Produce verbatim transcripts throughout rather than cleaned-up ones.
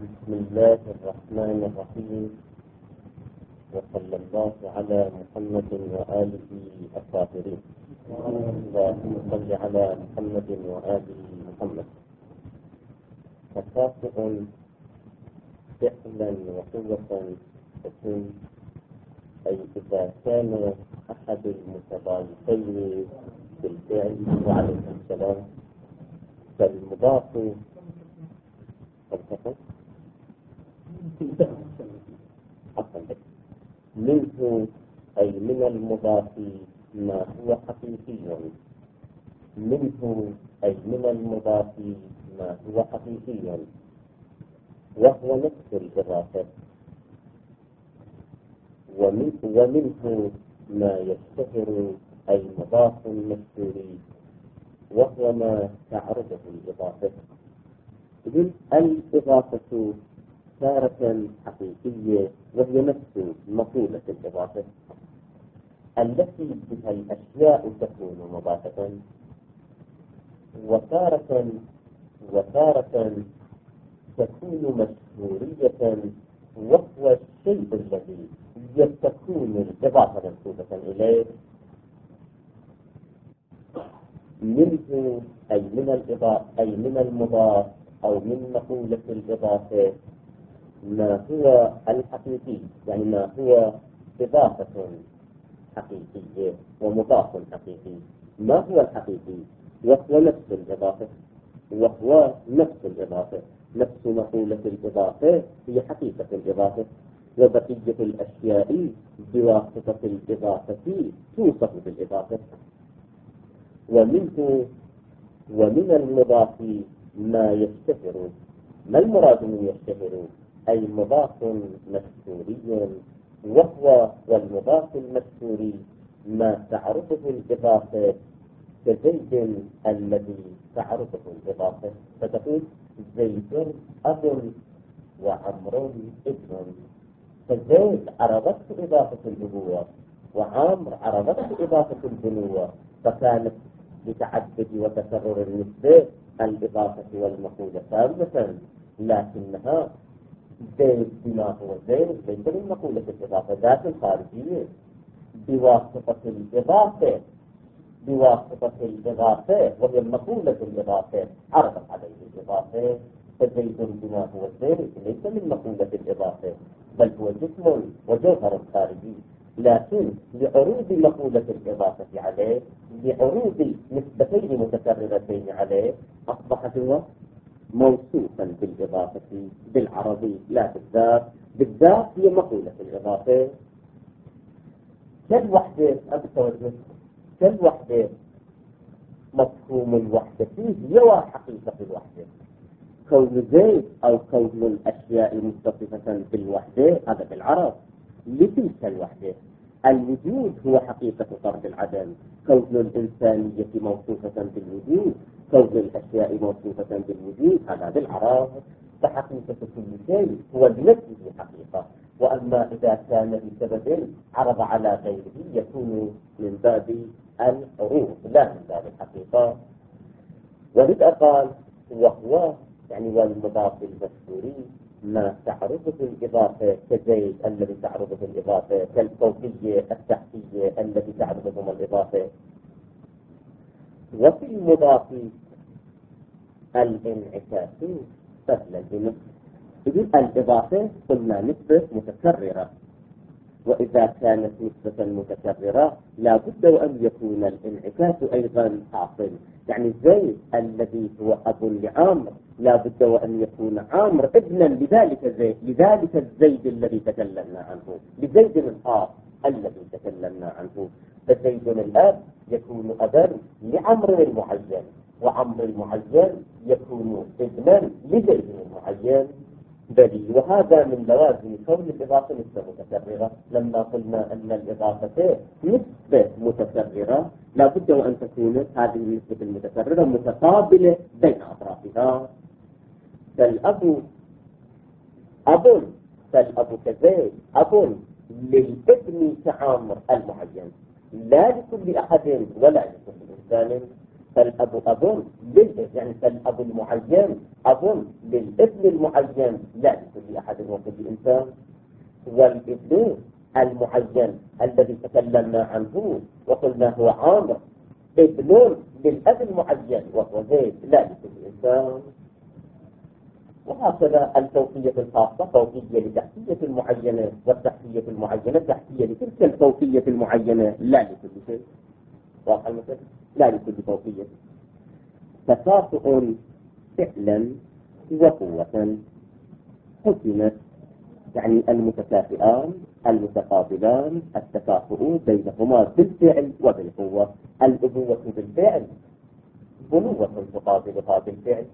بسم الله الرحمن الرحيم، وصلى الله على محمد وآله الطاهرين. اللهم صل على محمد وآل محمد. تكافؤ فعلا وقوة تكون، أي إذا كان أحد المتضايقين بالفعل وعليه السلام فالمضاف منه أي من المضاف ما هو حقيقي، منه أي من المضاف ما هو حقيقي وهو نفس الإضافة، ومنه, ومنه ما يشتهر أي مضاف مشهوري وهو ما تعرضه الإضافة. إذن الإضافة تارة حقيقية وهي نفس مقولة الإضافة التي بها الأشياء تكون مضافة، وتارة وتارة تكون مشهورية وهو الشيء الذي تكون الإضافة منسوبة إليه. منه أي من الإضافة أي من المضاف أو من مقولة الإضافة ما هو الحقيقي، يعني ما هو إضافة حقيقية ومضاف حقيقي. ما هو الحقيقي؟ وهو نفس الإضافة، وهو نفس الإضافة، نفس مقولة الإضافة هي حقيقة الإضافة، وبقية الأشياء بواسطة الإضافة توصف بالإضافة. ومنه ومن المضاف ما يشتهر. ما المراد من يشتهر؟ أي مضاف مشهوري، وهو والمضاف المشهوري ما تعرضه الإضافة كزيد الذي تعرضه الإضافة، فتقول زيد أب وعمر ابن، فزيد عرضته إضافة الأبوة وعمر عرضته إضافة البنوة، فكانت لتعدد وتكرر النسبة الإضافة والمقولة ثابتة، لكنها زيد بما هو زيد ليس من مقولة الإضافة ذات الخارجية، بواسطة الإضافة بواسطة الإضافة وهي مقولة الإضافة عرضت عليه الإضافة، فزيد بما هو زيد ليس من مقولة الإضافة بل هو جسم وجوهر خارجي، لكن لعروض مقولة الإضافة عليه، لعروض نسبتين متكررتين عليه، أصبحت هو موصوفا بالإضافة بالعربي لا بالذات. بالذات هي مقولة الإضافة. كالوحدة أبتوجه كالوحدة مفهوم الوحدة فيه هو حقيقة الوحدة. كون زيد أو كون الأشياء متصفة بالوحدة هذا بالعرب لتلك الوحدة. الوجود هو حقيقة طرد العدم، كون الإنسانية موصوفة بالوجود، كون الأشياء موصوفة بالوجود هذا بالعرب. فحقيقة كل شيء هو بنفسه حقيقة، وأما إذا كان بسبب عرض على غيره يكون من باب العروض لا من باب الحقيقة. ولذا قال وهو يعني والمضاف المشهوري ما تعرضه الإضافة كزيد الذي تعرضه الإضافة، كالفوقية التحتية التي تعرضهما الإضافة. وفي المضاف الانعكاس سهل الجنس. إذن الإضافة قلنا نسبة متكررة، وإذا كانت نسبة متكررة لا بد وأن يكون الانعكاس أيضا حاصل. يعني زيد الذي هو أب لعامر لا بد وأن يكون عامر ابنا لذلك زيد، لذلك الزيد الذي تكلمنا عنه، لزيد الآب الذي تكلمنا عنه. فزيد الآب يكون أبا لعمر المعين، وعمر المعين يكون ابنا لزيد المعين. بلي وهذا من لوازم كون الإضافة نسبة متكررة. لما قلنا أن الإضافة نسبة متكررة لا بد وأن تكون هذه النسبة المتكررة متقابلة بين أطرافها. فالأب أب فالأب كزيد أب للابن كعامر المعين، لا لكل أحد ولا لكل إنسان. فالأب أب لل يعني فالأب المعين أب للابن المعين لا لكل أحد وكل إنسان. والابن المعين الذي تكلمنا عنه وقلنا هو عامر ابن للأب المعين وهو زيد لا لكل إنسان. وهكذا الفوقية الخاصة فوقية لتحتية المعينة، والتحتية المعينة تحتية لتلك الفوقية المعينة لا لكل شيء. واضح المثل؟ لا لكل فوقية. تكافؤ فعلا وقوة حكمت يعني المتكافئان المتقابلان التكافؤ بينهما بالفعل وبالقوة. الأبوة بالفعل بنوة تقابلها بالفعل،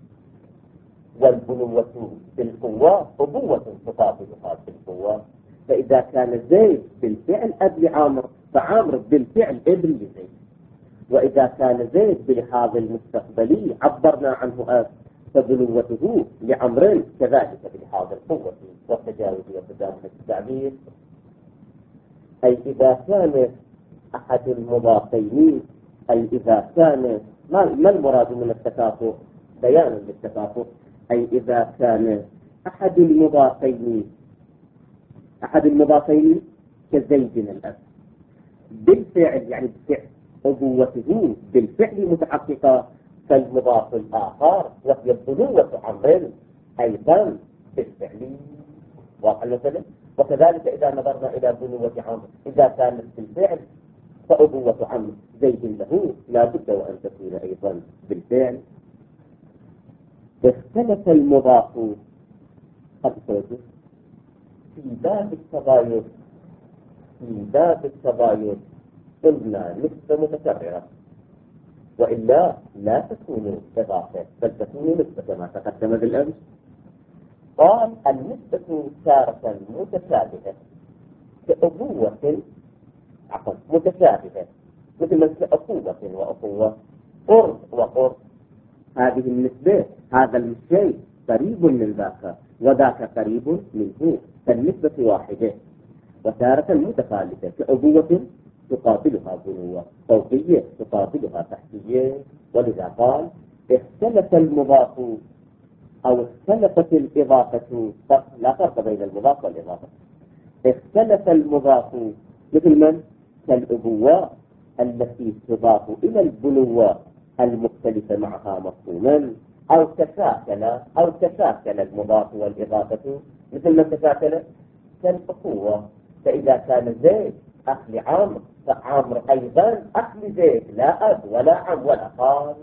والبنوة بالقوة أبوة تقابلها بالقوة. فإذا كان زيد بالفعل أب لعامر فعامر بالفعل ابن لزيد. وإذا كان زيد بلحاظ المستقبلي عبرنا عنه أب فبنوته لعمر كذلك بلحاظ القوة والتجاوز وتدامج التعبير. أي إذا كان أحد المضافين أي إذا كان ما المراد من التكافؤ؟ بيان للتكافؤ. أي إذا كان أحد المضافين أحد المضافين كزيد الأب بالفعل يعني بالفعل أبوته بالفعل متحققة، فالمضاف الآخر وهي بنوة عمر أيضا بالفعل. واضح مثلا. وكذلك إذا نظرنا إلى بنوة عمر إذا كانت بالفعل فأبوة عمر زيد له لا بد وأن تكون أيضا بالفعل. اختلف المضاف قد توجد في باب التغاير في باب التغاير قلنا نسبة متكررة، وإلا لا تكون إضافة بل تكون نسبة كما تقدم بالأمس. قال النسبة تارة متشابهة كأبوة عفوا متشابهة مثل مثل أخوة وأخوة قرب وقرب. هذه النسبة هذا الشيء قريب من ذاك وذاك قريب منه فالنسبة واحدة. وتارة متخالفة كأبوة تقابلها بنوة، فوقية تقابلها تحتية. ولذا قال اختلف المضاف أو اختلفت الإضافة. لا فرق بين المضاف والإضافة. اختلف المضاف مثل من؟ كالأبوة التي تضاف إلى البنوة المختلفة معها مفهوما، أو تشاكل أو تشاكل المضاف والإضافة مثل ما تشاكل كالأخوة. فإذا كان زيد أخ لعمر فعمر أيضا أخ لزيد لا أب ولا عم ولا خال.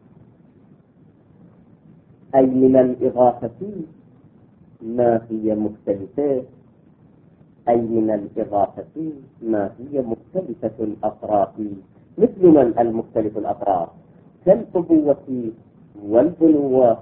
أي من الإضافة ما هي مختلفة أي من الإضافة ما هي مختلفة الأطراف. مثل من المختلف الأطراف؟ كالأبوة والبنوة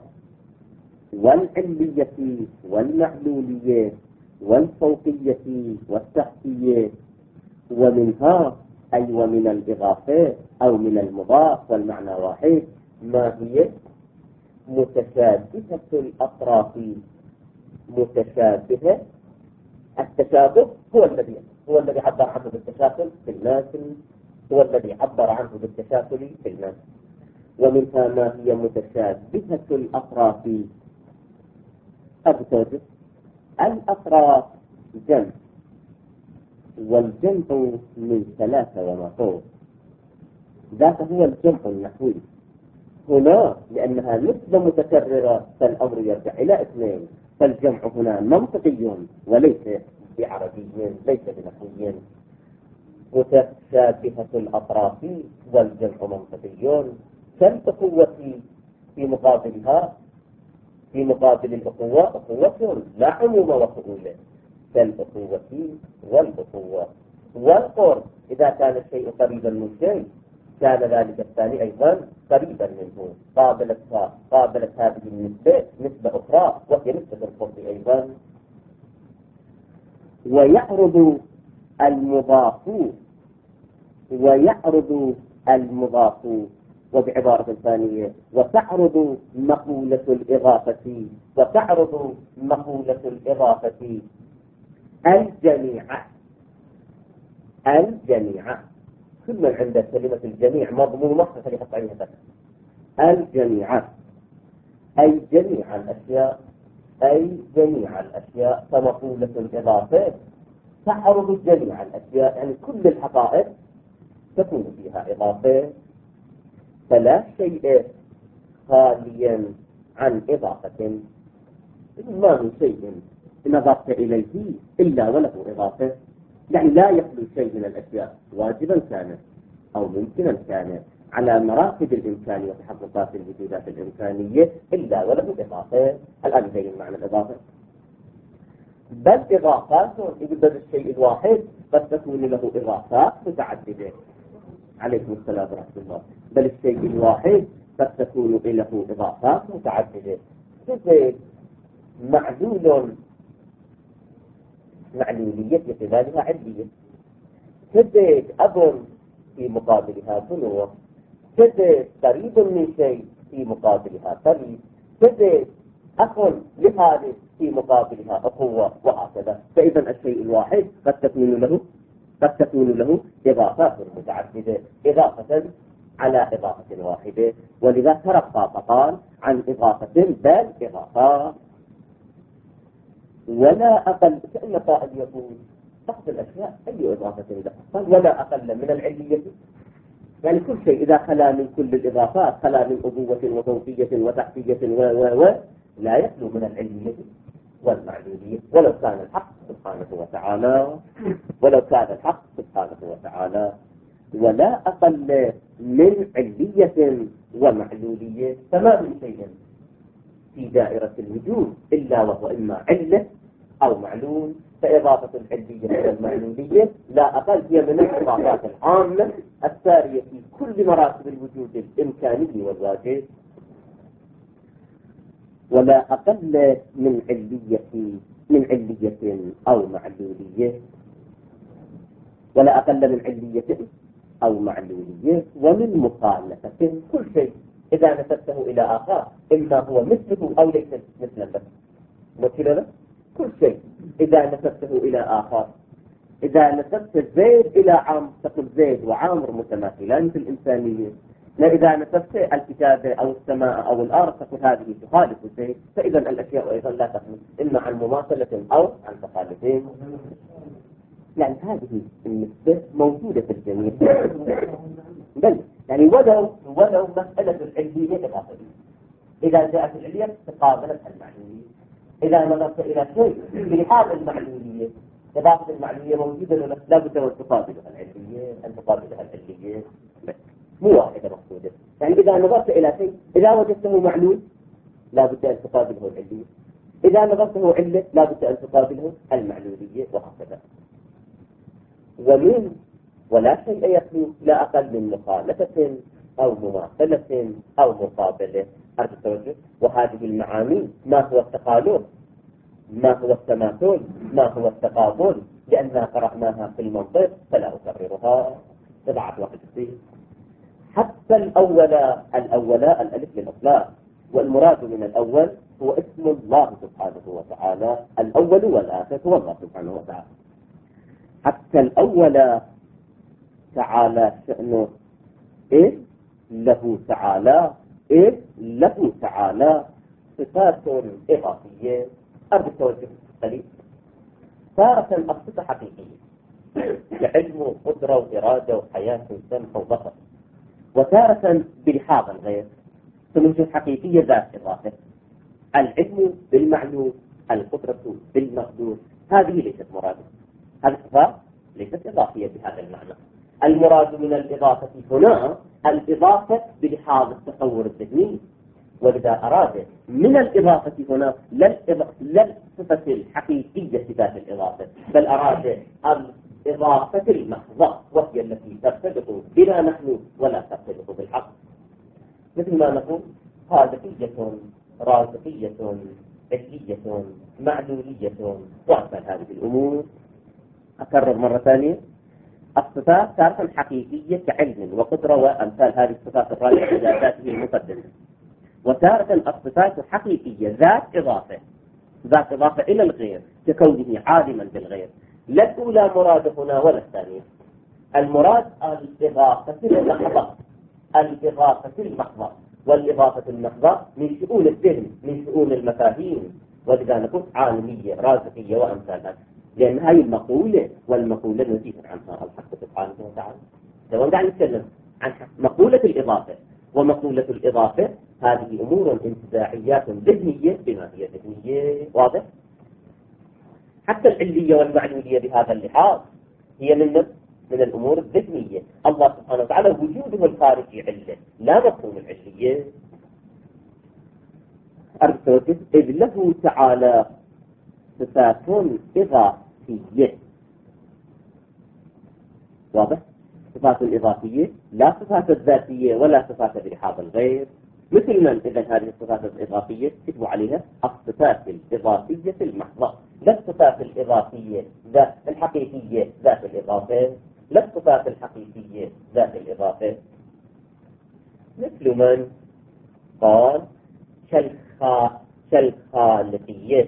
والعلية والمعلولية والفوقية والتحتية. ومنها أي ومن الإضافة أو من المضاف والمعنى واحد ما هي متشابهة الأطراف. متشابهة التشابه هو الذي هو الذي عبر عنه بالتشاكل في الناس هو الذي عبر عنه بالتشاكل في الناس. ومنها ما هي متشابهة الأطراف. أبتدأ الأطراف جمع، والجمع من ثلاثة وما فوق. ذاك هو الجمع النحوي. هنا لأنها نسبة متكررة فالأمر يرجع إلى اثنين، فالجمع هنا منطقي وليس بعربي ليس بنحوي. متشابهة الأطراف والجمع منطقي. كالأخوة في مقابلها في مقابل الأخوة أخوة لا عموم وفؤولة كالأخوة والأخوة. والقرب إذا كان الشيء قريبا من شيء كان ذلك الثاني أيضا قريبا منه. قابلت قابلت هذه النسبة نسبة أخرى وهي نسبة القرب أيضا. ويعرض المضاف ويعرض المضاف وبعبارة ثانية وتعرض مقولة الإضافة وتعرض مقولة الإضافة الجميع الجميع كل من عنده كلمة الجميع مضمومة فليحط عليها فتح. الجميع أي جميع الأشياء، أي جميع الأشياء. فمقولة الإضافة تعرض جميع الأشياء، يعني كل الحقائق تكون فيها إضافة، فلا شيء خاليا عن إضافة. ما من شيء إن أضفت إليه إلا وله إضافة، يعني لا يخلو شيء من الأشياء واجبا كان أو ممكنا كان على مراتب الإمكان وتحققات الوجودات الإمكانية إلا وله إضافة. الآن يبين معنى الإضافة. بل إضافات يقدر الشيء الواحد قد تكون له إضافات متعددة. عليكم السلام ورحمة الله. بل الشيء الواحد قد تكون له إضافات متعددة. كذلك معلول معلولية في قبالها علية، كذلك أب في مقابلها بنوة، كذلك قريب من شيء في مقابلها قريب، كذلك أخ لخالد في مقابلها أخوة، وهكذا. فإذا الشيء الواحد قد تكون له قد تكون له إضافات متعددة، إضافة على إضافة واحدة. ولذا ترقى فقال عن إضافة بل إضافات. ولا أقل، كأن قائل يقول أخذ الأشياء أي إضافة لها، ولا أقل من العلية، يعني كل شيء إذا خلا من كل الإضافات خلا من أبوة وفوقية وتحتية و و و لا يخلو من العلية والمعلولية، ولو كان الحق سبحانه وتعالى ولو كان الحق سبحانه وتعالى. ولا أقل من علية ومعلولية، فما من شيء في دائرة الوجود إلا وهو إما علة أو معلول. فإضافة العلية إلى المعلولية لا أقل هي من الإضافات العامة السارية في كل مراتب الوجود الإمكاني والواجب. ولا أقل من علية من علية أو معلولية ولا أقل من علية أو معلولية ومن مخالفة. كل شيء إذا نسبته إلى آخر إما هو مثله أو ليس مثلا، بس مثلا كل شيء إذا نسبته إلى آخر، إذا نسبت زيد إلى عمرو تقول زيد وعمرو متماثلان في الإنسانية. لا إذا نسبت الكتابة أو السماء أو الأرض تقول هذه تخالف زيد. فإذا الأشياء أيضا لا تخلو إما عن مماثلة أو عن تخالفين. يعني هذه النسبة موجودة في الجميع. بل يعني ولو ولو مسألة العلمية إضافة، إذا جاءت العلية تقابلت المعنوية. إذا نظرت إلى شيء بهذا المعنوية، إضافة المعنوية موجودة ولا لا بد أن تقابلها العلمية أن تقابلها العلمية، مو واحدة مقصودة. يعني إذا نظرت إلى شيء إذا وجدته معلول لا بد أن تقابله العلمية، إذا نظرته علة لا بد أن تقابله المعلولية، وهكذا. ومن ولا شيء يخلو لا أقل من مخالفة أو مماثلة أو مقابلة. أرجو التوجه. وهذه المعاني ما هو التخالف، ما هو التماثل، ما هو التقابل، لأننا قرأناها في المنطق فلا أكررها تبعت وقت فيه. حتى الأول الأول الألف للإطلاق، والمراد من الأول هو اسم الله سبحانه وتعالى. الأول والآخر هو الله سبحانه وتعالى. حتى الأول تعالى شأنه إيه له تعالى إيه له تعالى صفات إضافية. أرجو التوجه قليل. تارة الصفة حقيقية كعلم وقدرة وإرادة وحياة وسمح وبصر، وتارة بلحاظ الغير فمن حقيقية ذات إضافة. العلم بالمعلوم، القدرة بالمقدور، هذه ليست مرادة. هذه الصفات ليست إضافية بهذا المعنى. المراد من الإضافة هنا الإضافة بلحاظ التصور الذهني. وإذا أراد من الإضافة هنا لا الصفة الحقيقية ذات الإضافة، بل أراد الإضافة المحضة، وهي التي ترتبط بنا نحن ولا ترتبط بالحق. مثل ما نقول خالقية، رازقية، علية، معلولية، وأمثال هذه الأمور. أكرر مرة ثانية. الصفات تارة حقيقية كعلم وقدرة وأمثال هذه الصفات الراجعة إلى ذاته المقدسة، وتارة الصفات حقيقية ذات إضافة ذات إضافة إلى الغير ككونه عالما بالغير. لا الأولى مراد هنا ولا الثانية. المراد الإضافة المحضة، الإضافة المحضة، والإضافة المحضة من شؤون الذهن، من شؤون المفاهيم، ولذا نقول عالمية رازقية وأمثالها، لأن هاي المقولة والمقولة نزيه عنها الحق سبحانه وتعالى. لو قاعد نتكلم عن مقولة الإضافة ومقولة الإضافة، هذه أمور انتزاعيات ذهنية بما هي ذهنية، واضح؟ حتى العلية والمعنوية بهذا اللحاظ هي من من الأمور الذهنية. الله سبحانه وتعالى وجوده الخارجي علة، لا مفهوم العلية. أرسلت إذ له تعالى صفات إضافية، واضح؟ صفات الإضافية لا صفات الذاتية ولا صفات بلحاظ الغير. مثل من إذا هذه الصفات الإضافية تكتب عليها الصفات الإضافية المحضة، لا الصفات الإضافية ذات الحقيقية ذات الإضافة، لا الصفات الحقيقية ذات الإضافة. مثل من قال كالخالقية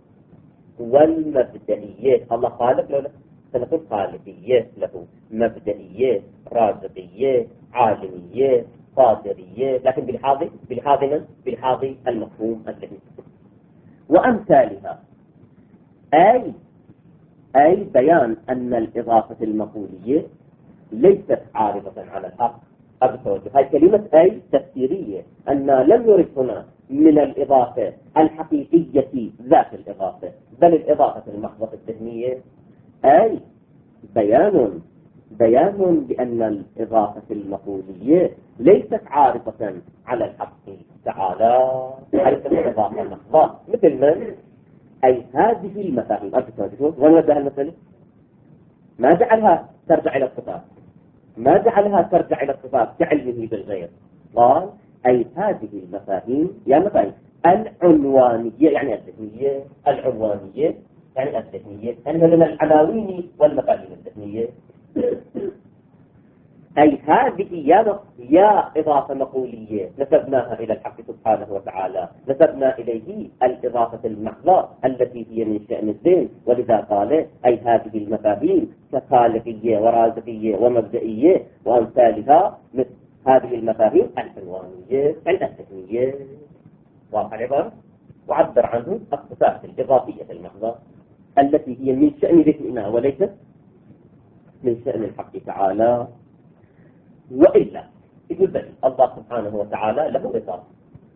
والمبدئية. الله خالق له، سنقول خالقية له، مبدئية، رازقية، عالمية، قادرية، لكن بالحاض بالحاض من بالحاض المفهوم الذهني وأمثالها. أي أي بيان أن الإضافة المقولية ليست عارضة على الحق. هاي كلمة أي تفسيرية، أن لم يرد هنا من الإضافة الحقيقية ذات الإضافة، بل الإضافة المحضة الذهنية. أي بيان بيان بأن الإضافة المقولية ليست عارضة على الحق تعالى، حيث الإضافة المحضة. مثل من أي هذه المفاهيم. وين ودها المثل؟ ما جعلها ترجع إلى الصفات، ما جعلها ترجع إلى الصفات كعلمه بالغير. قال أي هذه المفاهيم، يا مفاهيم العنوانية يعني الذهنية، العنوانية يعني الذهنية، أنها من العناوين والمفاهيم الذهنية. أي هذه يا يا إضافة مقولية نسبناها إلى الحق سبحانه وتعالى، نسبنا إليه الإضافة المحضة التي هي من شأن الذهن. ولذا قال أي هذه المفاهيم كخالقية ورازقية ومبدئية وأمثالها، مثل هذه المفاهيم العنوانية الذهنية. واضح العبارة؟ وعبر عنه الصفات الإضافية المحضة التي هي من شأن ذهننا وليست من شأن الحق تعالى. وإلا يقول بل الله سبحانه وتعالى له إضافة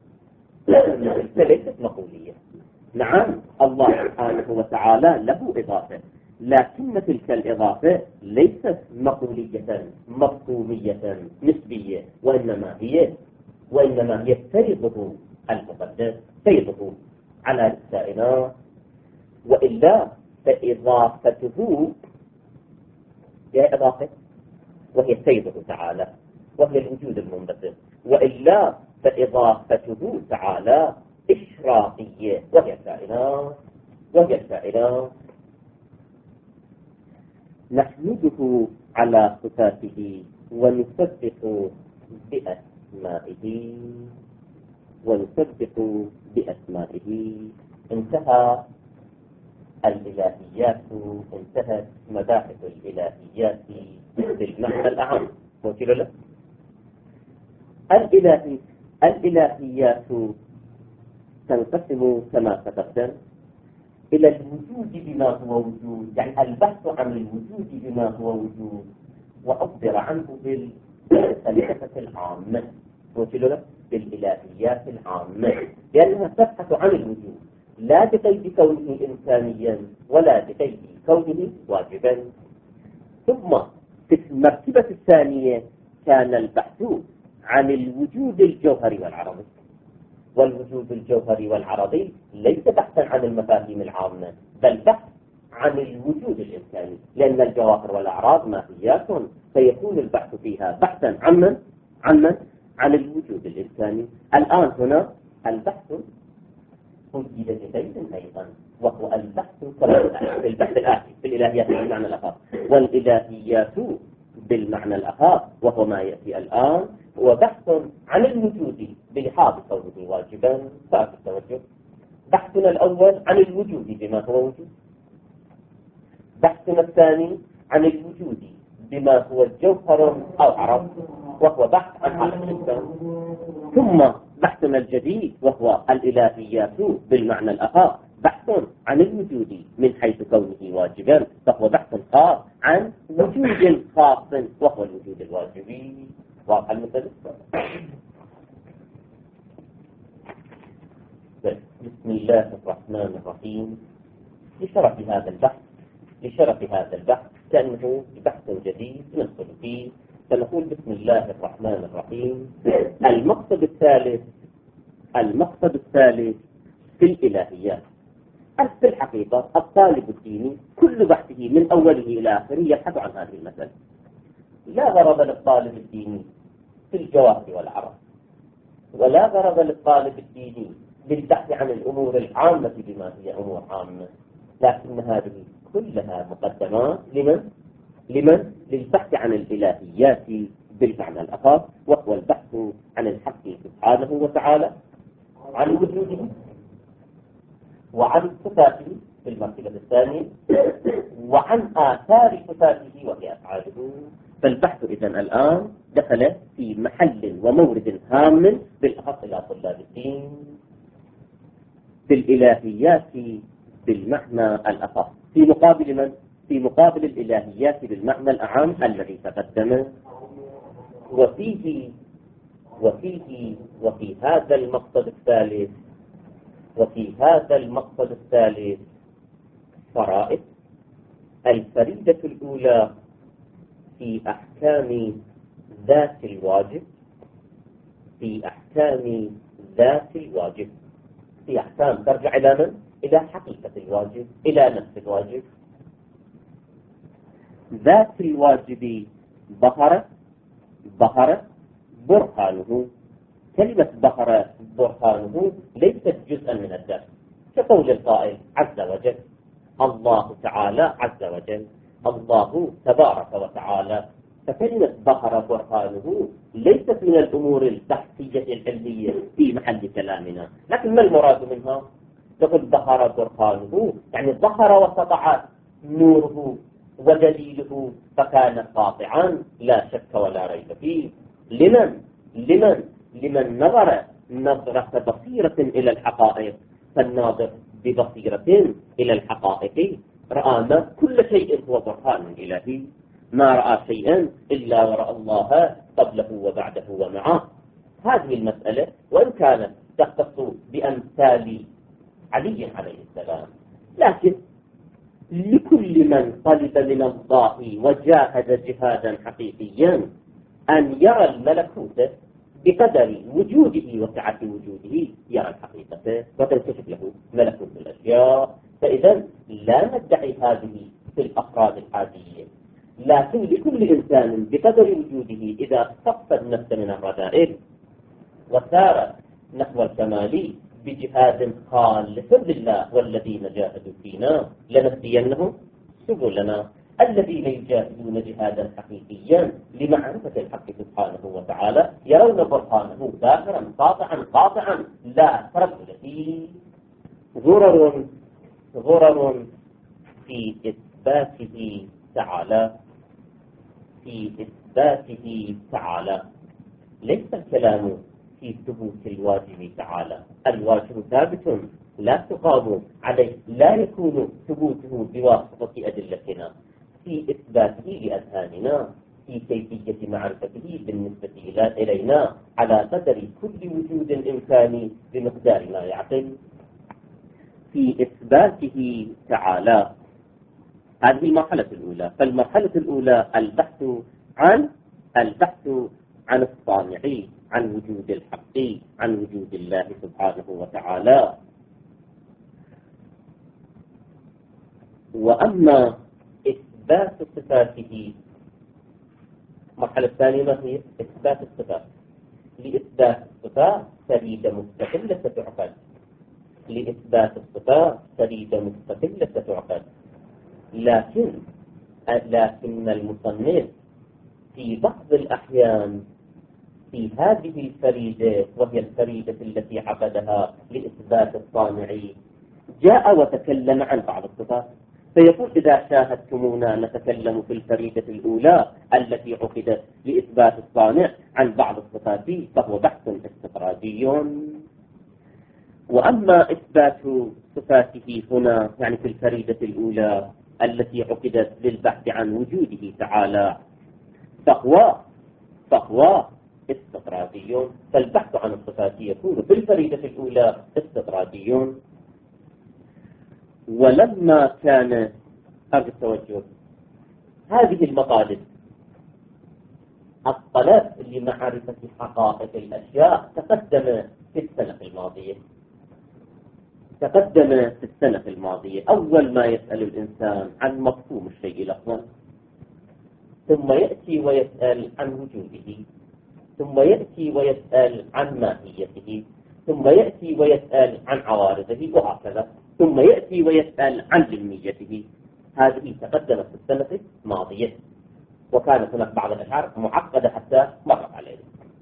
ليست مقولية. نعم الله سبحانه وتعالى له إضافة، لكن تلك الإضافة ليست مقولية مفهومية نسبية، وإنما هي وإنما هي فرضه المقدس، فرضه على الكائنات. وإلا فإضافته هي إضافة وهي سيده تعالى وهي الوجود المنبثق، وإلا فإضافته تعالى إشراقية وهي الكائنات وهي الكائنات. نحمده على صفاته ونسبح بأسمائه ونسبح بأسمائه. انتهى الإلهيات، انتهت مباحث الإلهيات بالمعنى الأعم. قلت له الإلهي الإلهيات تنقسم كما تقدم إلى الوجود بما هو وجود، يعني البحث عن الوجود بما هو وجود، وعبر عنه بالفلسفة العامة. قلت له بالإلهيات العامة، لأنها تبحث عن الوجود لا بقيد كونه إنسانيا ولا بقيد كونه واجبا. ثم في المرتبة الثانية كان البحث عن الوجود الجوهري والعرضي، والوجود الجوهري والعرضي ليس بحثا عن المفاهيم العامة، بل بحث عن الوجود الإنساني، لأن الجواهر والأعراض ماهيات، فيكون البحث فيها بحثا عن من؟ عن من؟ عن الوجود الإنساني. الآن هنا البحث وجد لبيت أيضا، وهو البحث في البحث الآتي في الإلهيات بالمعنى الأخر، والإلهيات بالمعنى الأخر وهو ما يأتي الآن، هو بحث عن الوجود بلحاظ كونه واجبا فأخذ التوجه. بحثنا الأول عن الوجود بما هو وجود، بحثنا الثاني عن الوجود بما هو الجوهر أو عرض، وهو بحث عن عالم الإنسان. ثم بحثنا الجديد وهو الإلهيات بالمعنى الآخر، بحث عن الوجود من حيث كونه واجبا، فهو بحث خاص عن وجود خاص وهو الوجود الواجبي. واضح المثل؟ بسم الله الرحمن الرحيم. لشرف هذا البحث لشرف هذا البحث كأنه بحث جديد ندخل فيه، فنقول بسم الله الرحمن الرحيم. المقصد الثالث المقصد الثالث في الإلهيات. في الحقيقة الطالب الديني كل بحثه من أوله إلى آخره يبحث عن هذه المسألة. لا غرض للطالب الديني في الجواهر والعرض، ولا غرض للطالب الديني بالبحث عن الأمور العامة بما هي أمور عامة، لكن هذه كلها مقدمات لمن؟ لمن؟ للبحث عن الإلهيات بالمعنى الأخر، وهو البحث عن الحق سبحانه وتعالى، عن وجوده وعن صفاته في المرتبة الثانية، وعن آثار صفاته وهي أفعاله. فالبحث إذن الآن دخل في محل ومورد هام بالأخص إلى طلاب الدين بالإلهيات بالمعنى الأخص، في مقابل من؟ في مقابل الإلهيات بالمعنى الأعام الذي تقدم. وفيه وفيه وفي هذا المقصد الثالث وفي هذا المقصد الثالث فرائض. الفريدة الأولى في أحكام ذات الواجب في أحكام ذات الواجب في أحكام ترجع إلى من؟ إلى حقيقة الواجب، إلى نفس الواجب. ذات الواجب ظهر ظهر برهانه. كلمة ظهر برهانه ليست جزءا من الذات، كقول القائل عز وجل، الله تعالى عز وجل، الله تبارك وتعالى. فكلمة ظهر برهانه ليست من الأمور البحثية العلمية في محل كلامنا، لكن ما المراد منها؟ تقول ظهر برهانه يعني ظهر وسطع نوره ودليله فكان قاطعا لا شك ولا ريب فيه. لمن؟ لمن؟ لمن نظر نظرة بصيرة إلى الحقائق. فالناظر ببصيرة إلى الحقائق رأى ما كل شيء هو برهان إلهي، ما رأى شيئا إلا ورأى الله قبله وبعده ومعه. هذه المسألة وإن كانت تختص بأمثال علي عليه السلام، لكن لكل من طلب من الله وجاهد جهادا حقيقيا أن يرى الملكوت بقدر وجوده وسعة وجوده، يرى الحقيقة وتنكشف له ملكوت الأشياء. فإذا لا ندعي هذه في الأفراد العادية، لكن لكل إنسان بقدر وجوده إذا صف النفس من الرذائل وسار نحو الكمال بجهاد خالص لله والذين جاهدوا فينا لنهدينهم سبلنا. الذين يجاهدون جهادا حقيقيا لمعرفة الحق سبحانه وتعالى يرون برهانه ظاهرا قاطعا قاطعا لا تردد فيه. غرر غرر في إثباته تعالى في إثباته تعالى. ليس الكلام في ثبوت الواجب تعالى، الواجب ثابت لا تقام عليه، لا يكون ثبوته بواسطة أدلتنا، في إثباته لأذهاننا، في كيفية معرفته بالنسبة إلينا على قدر كل وجود إمكاني بمقدار ما يعقل. في إثباته تعالى. هذه المرحلة الأولى. فالمرحلة الأولى البحث عن البحث عن الصانع، عن وجود الحق، عن وجود الله سبحانه وتعالى. وأما إثبات صفاته، المرحلة الثانية ما هي؟ إثبات الصفات. لإثبات الصفات فريدة مستقلة تعقد لإثبات الصفات فريدة مستقلة تعقد لكن لكن المصنف في بعض الأحيان في هذه الفريدة، وهي الفريدة التي عقدها لإثبات الصانع، جاء وتكلم عن بعض الصفات. فيقول إذا شاهدتمونا نتكلم في الفريدة الأولى التي عقدت لإثبات الصانع عن بعض الصفات فهو بحث استطرادي، وأما إثبات صفاته هنا يعني في الفريدة الأولى التي عقدت للبحث عن وجوده تعالى فهو فهو استطرادي. فالبحث عن الصفات يكون في الفريدة الأولى استطرادي. ولما كان هذا التوجه هذه المطالب الطلب لمعرفة حقائق الأشياء تقدم في السنة الماضية تقدم في السنة الماضية أول ما يسأل الإنسان عن مفهوم الشيء الأول، ثم يأتي ويسأل عن وجوده، ثم يأتي ويسأل عن ماهيته، ثم يأتي ويسأل عن عوارضه، وهكذا، ثم يأتي ويسأل عن علميته. هذه تقدمت في السنة الماضية، وكانت هناك بعض الأشعار معقدة حتى مرت علينا.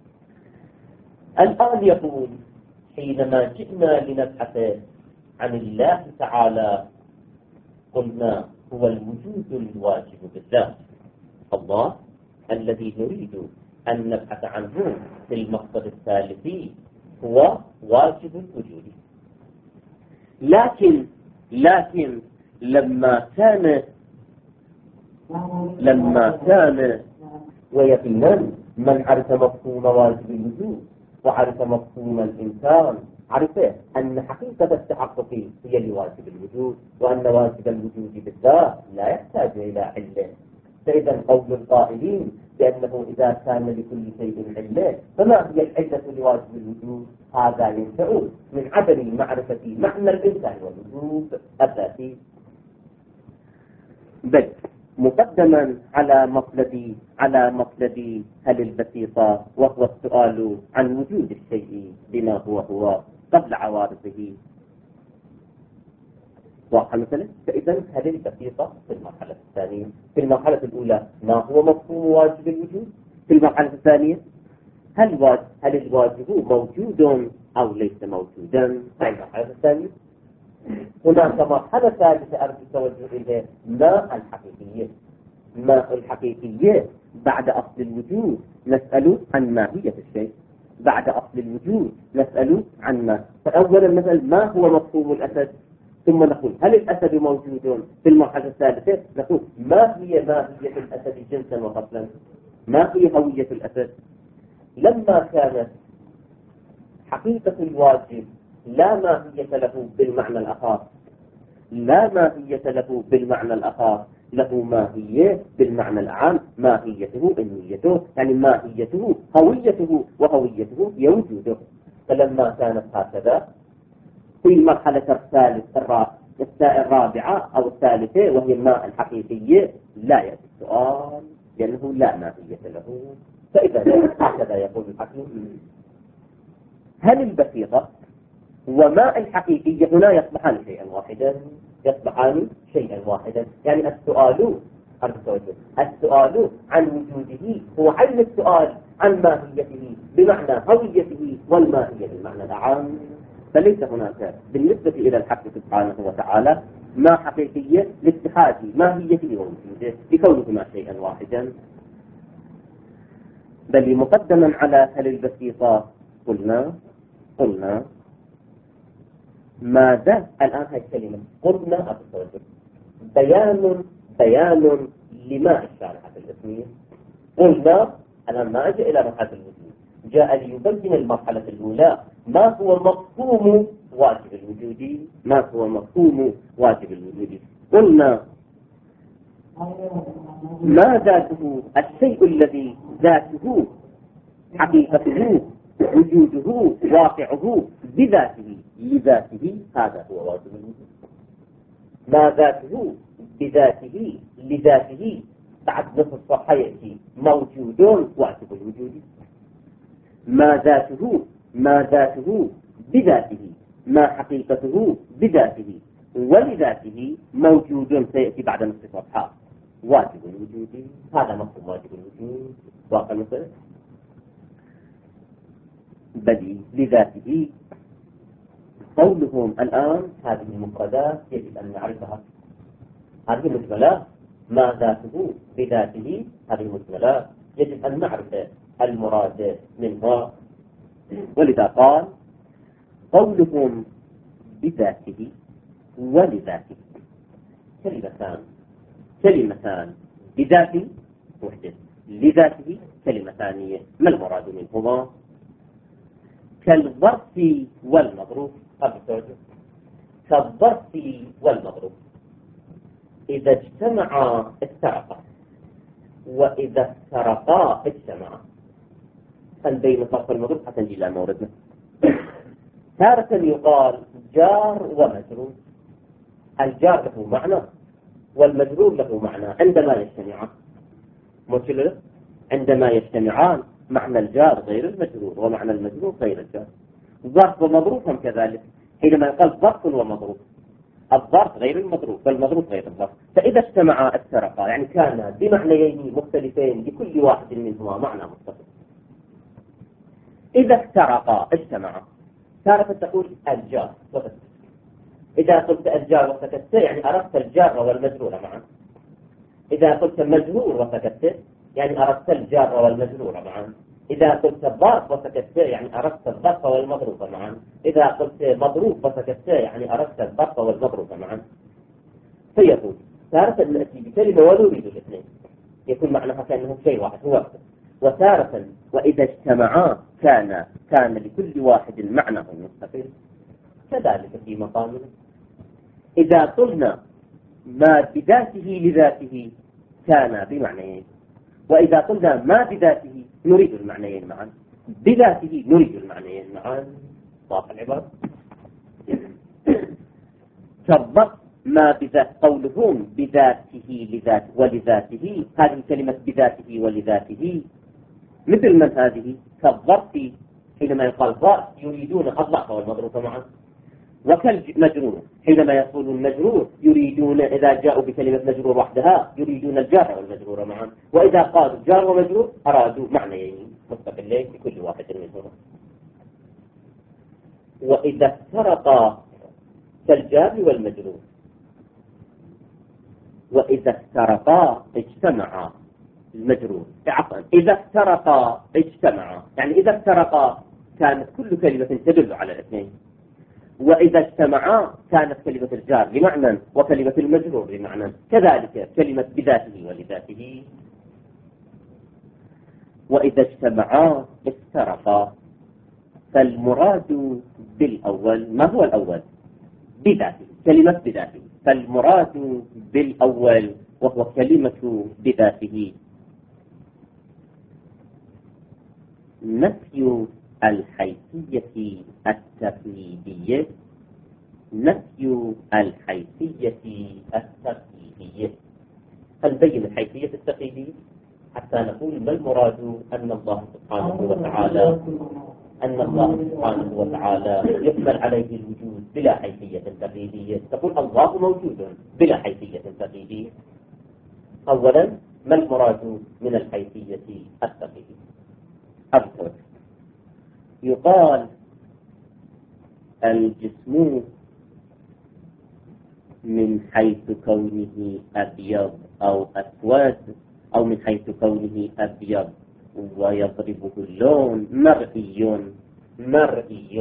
الآن يقول حينما جئنا لنبحث عن الله تعالى قلنا هو الوجود الواجب بالذات، الله الذي نريد أن نبحث عنه في المقصد الثالث هو واجب الوجود. لكن لكن لما كان لما كان ويقينا من عرف مفهوم واجب الوجود وعرف مفهوم الإنسان عرف أن حقيقة التحقق هي لواجب الوجود، وأن واجب الوجود بالذات لا يحتاج إلى علة. فإذا قول القائلين بأنه إذا كان لكل شيء علة فما هي العلة لواجب الوجود؟ هذا ينشأ من عدم معرفة معنى الإنسان والوجود الذاتي. بل مقدما على مطلب على مطلب هل البسيطة، وهو السؤال عن وجود الشيء بما هو هو قبل عوارضه. واضح مثلا؟ فإذا هل البسيطة في المرحلة الثانية. في المرحلة الأولى ما هو مفهوم واجب الوجود؟ في المرحلة الثانية هل واجب هل الواجب موجود أو ليس موجودا؟ في المرحلة الثانية هناك مرحلة ثالثة أرجو التوجه إليها، ما الحقيقية. ما الحقيقية بعد أصل الوجود نسأل عن ماهية الشيء، بعد أصل الوجود نسأل عن ما. فأولا مثلا ما هو مفهوم الأسد، ثم نقول هل الأسد موجود؟ في المرحلة الثالثة نقول ما هي ماهية الأسد جنسا وفصلا، ما هي هوية الأسد. لما كانت حقيقة الواجب لا ماهية له بالمعنى الأخر، لا ماهية له بالمعنى الأخر، له ماهية بالمعنى العام، ماهيته بنيته، يعني ماهيته هويته، وهويته هي وجوده. فلما كانت هكذا في المرحلة الثالثة الرابعة أو الثالثة وهي الماء الحقيقية لا يأتي السؤال لأنه لا ماهية له. فإذا هكذا يقول الحكيم هل البسيطة وماء الحقيقية هنا يصبحان شيئا واحدا، يصبحان شيئا واحدا. يعني السؤال السؤال عن وجوده هو عين السؤال عن ماهيته بمعنى هويته، والماهية بالمعنى العام. فليس هناك بالنسبة إلى الحق سبحانه وتعالى ما حقيقية لاتحاد ماهيته ووجوده لكونهما شيئا واحدا. بل مقدما على هل البسيطة قلنا قلنا ماذا الآن هذه الكلمة قلنا أتصدر بيان بيان لما الشارحة الاسمية. قلنا الآن ما أجى إلى مرحلة الوجود، جاء ليبين المرحلة الأولى ما هو مفهوم واجب الوجود، ما هو مفهوم واجب الوجود. قلنا ما ذاته الشيء الذي ذاته حقيقته وجوده واقعه بذاته لذاته، هذا هو واجب الوجود. ما ذاته بذاته لذاته بعد نصف الصفحة يأتي موجود واجب الوجود. ما ذاته ما ذاته بذاته، ما حقيقته بذاته ولذاته موجود سيأتي بعد نصف الصفحة واجب الوجود. هذا مفهوم واجب الوجود. واقع مثلا بل لذاته. قولهم الآن هذه المفردات يجب أن نعرفها. هذه مجملات. ما ذاته بذاته هذه مجملات، يجب أن نعرف المراد منها. ولذا قال قولهم بذاته ولذاته كلمتان، كلمتان بذاته وحده، لذاته كلمة ثانية. ما المراد منهما؟ كالظرف والمظروف. كالظرف والمظروف إذا اجتمعا افترقا، وإذا افترقا اجتمعا. هل بين الظرف والمظروف حتى نجي إلى موردنا. تارة يقال جار ومجرور، الجار له معنى والمجرور له معنى عندما يجتمعان. مثل عندما يجتمعان معنى الجار غير المجرور ومعنى المجرور غير الجار. ظرف ومظروف هم كذلك، حينما يقال ظرف ومظروف، الظرف غير المظروف والمظروف غير الظرف. فإذا اجتمعا افترقا، يعني كان بمعنيين مختلفين لكل واحد منهما معنى مختلف. إذا افترقا اجتمعا. تارة تقول الجار وسكت. إذا قلت الجار وسكت يعني أردت الجار والمجرور معا. إذا قلت مجرور وسكت يعني أردت الجار والمجرور معا. إذا قلت الظرف وسكت يعني أردت الظرف والمضروب معا. إذا قلت مضروب وسكت يعني أردت الظرف والمضروب معا. فيقول تارة نأتي بكلمة ونريد الاثنين، يكون معناها كأنه شيء واحد هو. وتارة وإذا اجتمعا كان كان لكل واحد معنى مستقل. كذلك في مقامنا إذا قلنا ما بذاته لذاته كان بمعنيين، وإذا قلنا ما بذاته نريد المعنيين معا، بذاته نريد المعنيين معا. صاف العبارة. كالضبط ما بذات قولهم بذاته لذاته ولذاته، هذه كلمة بذاته ولذاته مثل من هذه كالظرف، حينما يقال ظرف يريدون الظرف والمضروب معا. وكالمجرور حينما يقول المجرور يريدون، إذا جاءوا بكلمة مجرور وحدها يريدون الجار والمجرور معا. وإذا قالوا جار ومجرور أرادوا معنيين مستقلين لكل واحد منهما. وإذا افترقا كالجار والمجرور، وإذا افترقا اجتمعا. المجرور عفوا إذا افترقا اجتمعا، يعني إذا افترقا كانت كل كلمة تدل على الاثنين، وإذا اجتمعا كانت كلمة الجار لمعنى وكلمة المجرور لمعنى. كذلك كلمة بذاته ولذاته. وإذا اجتمعا افترقا. فالمراد بالأول، ما هو الأول؟ بذاته، كلمة بذاته. فالمراد بالأول وهو كلمة بذاته نفي الحيثية التقليدية، نفي الحيثية التقليدية. نبين الحيثية التقليدية حتى نقول ما المراد. أن الله سبحانه وتعالى أن الله سبحانه وتعالى يحمل عليه الوجود بلا حيثية تقليدية. تقول الله موجود بلا حيثية تقليدية. أولا ما المراد من الحيثية التقليدية؟ أذكر يقال الجسم من حيث كونه أبيض أو أسود، أو من حيث كونه أبيض ويضربه اللون مرئي. مرئي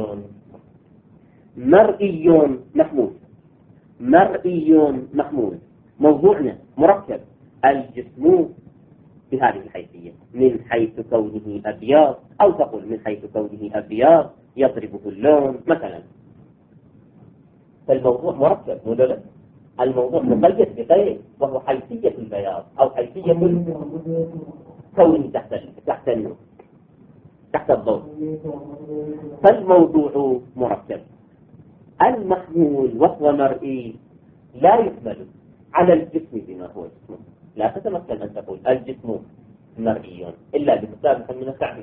مرئي محمود. مرئي محمود. موضوعنا مركب. الجسم بهذه الحيثية من حيث كونه أبيض، أو تقول من حيث كونه أبيض يضربه اللون مثلا. فالموضوع مركب مدلل. الموضوع مقيد بقيد وهو حيثية البياض أو حيثية كونه تحت تحت النور تحت الضوء. فالموضوع مركب. المحمول وهو مرئي لا يحمل على الجسم بما هو جسمه. لا تتمكن أن تقول الجسم مرئي إلا بكتاب من التعبير.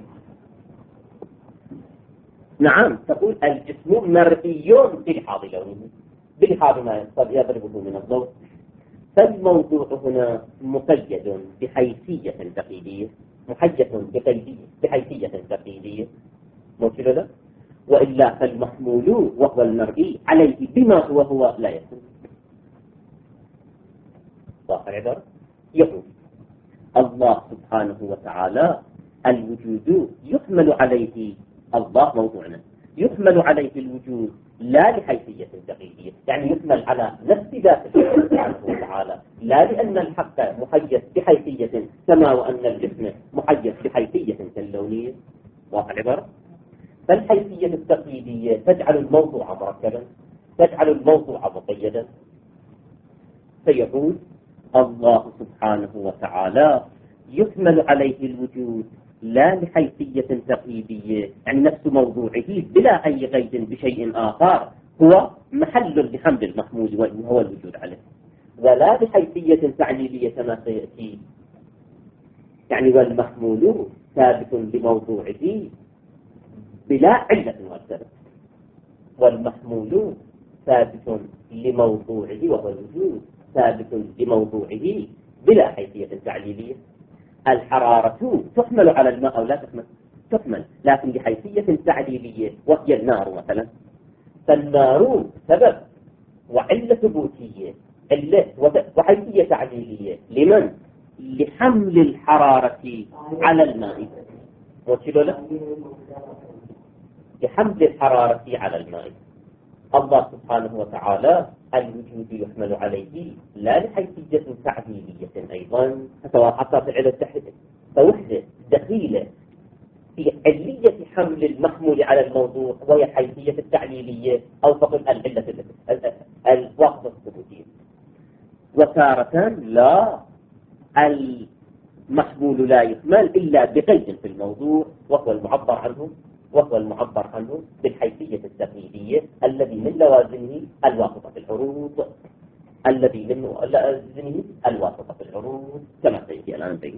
نعم تقول الجسم مرئي بلحاظ لونه، بلحاظ ما يضربه من الضوء. فالموضوع هنا مقيد بحيثية تقليدية، محيط بحيثية تقليدية. موجود. وإلا فالمحمول وهو المرئي عليه بما هو هو لا يكون. واضح العبارة؟ يقول الله سبحانه وتعالى الوجود يحمل عليه، الله موضوعنا، يحمل عليه الوجود لا لحيثية تقليدية، يعني يحمل على نفس ذاته سبحانه وتعالى، لا لأن الحق محيز بحيثية كما وأن الجسم محيز بحيثية كاللونية. واضح العبارة؟ فالحيثية التقليدية تجعل الموضوع مركبا، تجعل الموضوع مقيدا. فيقول الله سبحانه وتعالى يحمل عليه الوجود لا لحيثية تقليدية، يعني نفس موضوعه بلا أي قيد بشيء آخر، هو محل لحمل المحمول وهو الوجود عليه، ولا بحيثية تعليلية كما سيأتي، يعني والمحمول ثابت لموضوعه بلا علة مؤثرة، والمحمول ثابت لموضوعه وهو الوجود ثابت لموضوعه بلا حيثية تعليلية. الحرارة تحمل على الماء أو لا تحمل؟ تحمل، لكن بحيثية تعليلية وهي النار مثلا. فالنار سبب وعلة ثبوتية، علة وحيثية تعليلية لمن؟ لحمل الحرارة على الماء، وكذا له لحمل الحرارة على الماء. الله سبحانه وتعالى الوجود يحمل عليه لا لحيثية تعديلية أيضا، حتى فعل التحديد فوحدة دخيلة في علية حمل المحمول على الموضوع وهي حيثية التعليلية أو فقط العلة الواسطة الثبوتية. وتارة لا، المحمول لا يحمل إلا بقيد في الموضوع وهو المعبر عنه وهو المعبر عنه بالحيثية التقليدية الذي من لوازمه الواسطة في العروض، الذي من لوازمه الواسطة في العروض كما سيأتي الآن بين.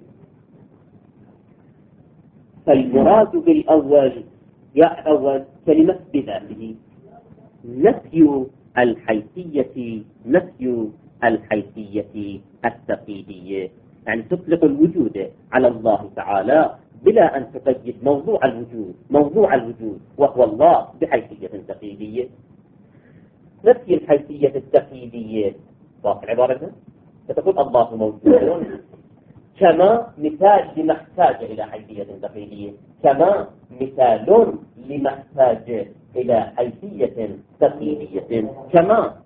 فالمراد بالأول يا أول كلمة بذاته نفي الحيثية، نفي الحيثية التقليدية، يعني تطلق الوجود على الله تعالى بلا أن تقيد موضوع الوجود، موضوع الوجود وهو الله بحيثية تقليدية. نفي الحيثية التقليدية واضح العبارة؟ فتقول الله موجود كما مثال لما احتاج إلى حيثية تقليدية، كما مثال لما احتاج إلى حيثية تقليدية، كما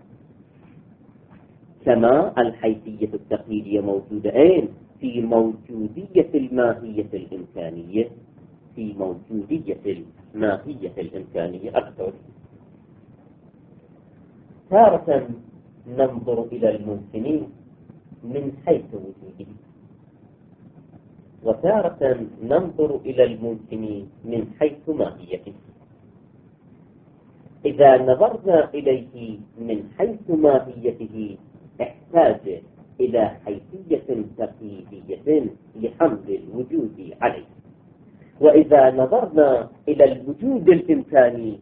كما الحيثية التقليدية موجودة أين؟ في موجودية الماهية الإمكانية، في موجودية الماهية الإمكانية أكثر. تارة ننظر إلى الممكن من حيث وجوده، وتارة ننظر إلى الممكن من حيث ماهيته. إذا نظرنا إليه من حيث ماهيته احتاج إلى حيثية تقليدية لحمل الوجود عليه، وإذا نظرنا إلى الوجود الإمكاني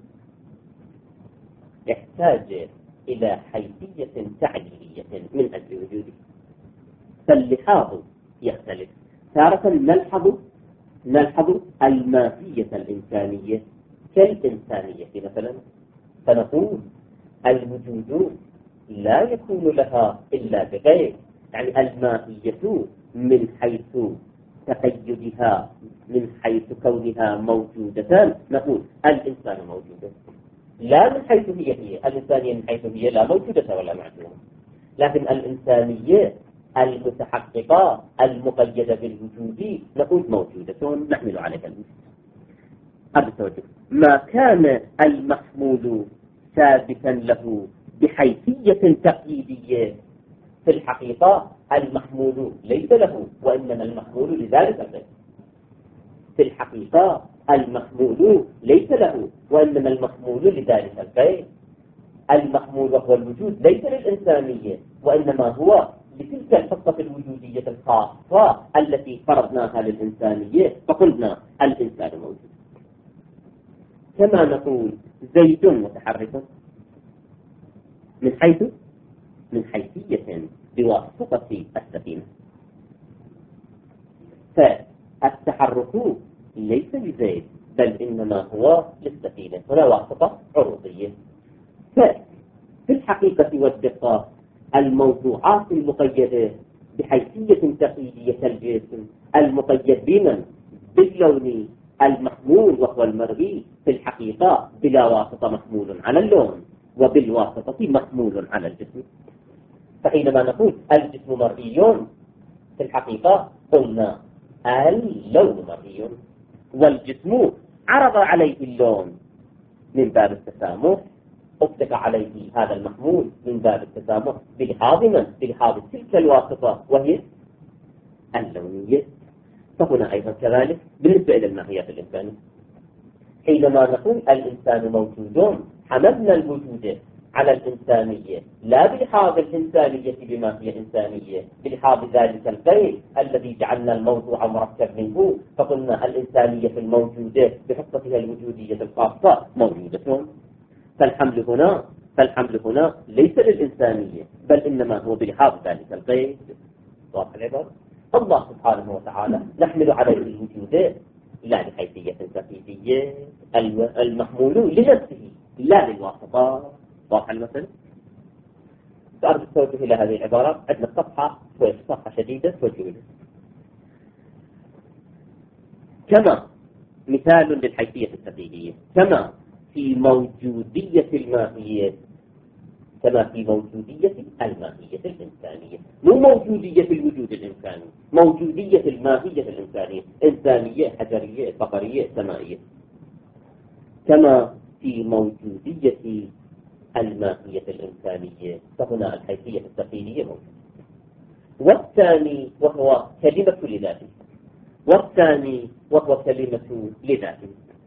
احتاج إلى حيثية تعليلية من أجل وجوده. فاللحاظ يختلف، تارة نلحظ نلحظ الماهية الإمكانية كالإنسانية مثلا، فنقول الوجود لا يكون لها إلا بغير، يعني الماهية من حيث تقيدها، من حيث كونها موجودة نقول الإنسان موجودة، لا من حيث هي هي الإنسانية من حيث هي لا موجودة ولا معدومة، لكن الإنسانية المتحققة المقيدة بالوجود نقول موجودة نحمل عليها الوجود. هذا التوجه. ما كان المحمول ثابتا له بحيثية تقييدية في الحقيقة المحمول ليس له وإنما المحمول لذلك البيت. في الحقيقة المحمول ليس له وإنما المحمول لذلك البيت. المحمول وهو الوجود ليس للإنسانية وإنما هو لتلك الحصة الوجودية الخاصة التي فرضناها للإنسانية فقلنا الإنسان موجود. كما نقول زيد متحرك من حيث من حيثية بواسطة السفينة، فالتحرك ليس لزيد بل إنما هو للسفينة ولا واسطة عروضية. ففي الحقيقة والدقة الموضوعات المقيدة بحيثية تقييدية كالجسم المقيد بمن؟ باللون المحمول وهو المرئي، في الحقيقة بلا واسطة محمول على اللون، وبالواسطة محمول على الجسم. فحينما نقول الجسم مرئي في الحقيقة قلنا اللون مرئي، والجسم عرض عليه اللون من باب التسامح، أطلق عليه هذا المحمول من باب التسامح بلحاظ من؟ بلحاظ تلك الواسطة وهي اللونية. فهنا أيضا كذلك بالنسبة إلى الماهية الإنسانية، حينما نقول الإنسان موجود حملنا الوجود على الإنسانية لا بلحاظ الإنسانية بما هي إنسانية، بلحاظ ذلك القيد الذي جعلنا الموضوع مركب منه، فقلنا الإنسانية الموجودة بحصتها الوجودية الخاصة موجودة. فالحمل هنا فالحمل هنا ليس للإنسانية، بل إنما هو بلحاظ ذلك القيد. واضح العبارة؟ الله سبحانه وتعالى نحمل عليه الوجود لا لحيثية تقييدية، المحمول لنفسه لا للواسطة. واضح المثل؟ سأرجو التوجه إلى هذه العبارة. عندنا صفحة صفحة شديدة توجه. كما مثال للحيثية التقييدية، كما في موجودية الماهية، كما في موجودية الماهية الإنسانية، مو موجودية الوجود الإنساني، موجودية الماهية الإنسانية، إنسانية حجرية بقرية سمائية. كما في موجودية الماهية الإنسانية، فهنا الحيثية التقييدية موجودة. والثاني وهو كلمة لذاته، والثاني وهو كلمة لذاته،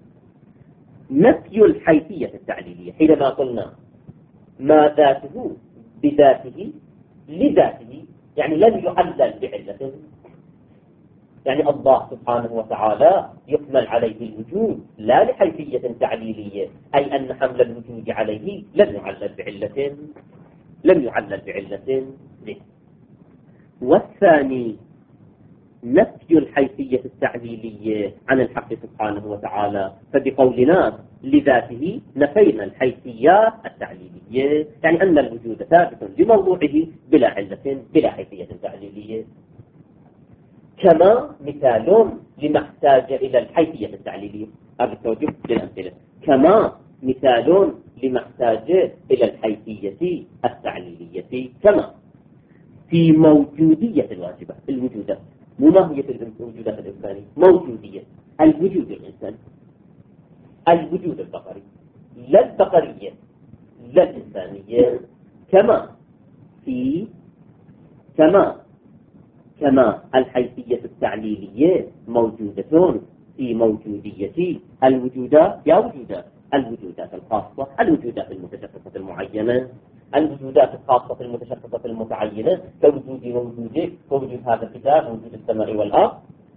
نفي الحيثية التعليلية. حينما قلنا ما ذاته بذاته لذاته، يعني لم يعلل بعلته، يعني الله سبحانه وتعالى يحمل عليه الوجود لا لحيثية تعليلية، أي أن حمل الوجود عليه لم يعلل بعلة لم يعلل بعلة به. والثاني نفي الحيثية التعليلية عن الحق سبحانه وتعالى، فبقولنا لذاته نفينا الحيثيات التعليلية، يعني أن الوجود ثابت لموضوعه بلا علة بلا حيثية تعليلية. كما مثال لما احتاج إلى الحيثية التعليلية. هذا التوجه للأمثلة. كما مثال لما احتاج إلى الحيثية التعليلية، كما في موجودية الواجبة الوجودات، مو ماهية الوجودات الإنسانية، موجودية الوجود الإنساني، الوجود البقري، لا البقرية لا الإنسانية. كما في كما كما الحيثية التعليلية موجودة في موجودية الوجودات، يا وجودات الوجودات الخاصة، الوجودات المتشخصة المعينة، الوجودات الخاصة المتشخصة المتعينة، كوجود وجودك ووجود هذا الكتاب ووجود السماء والأرض.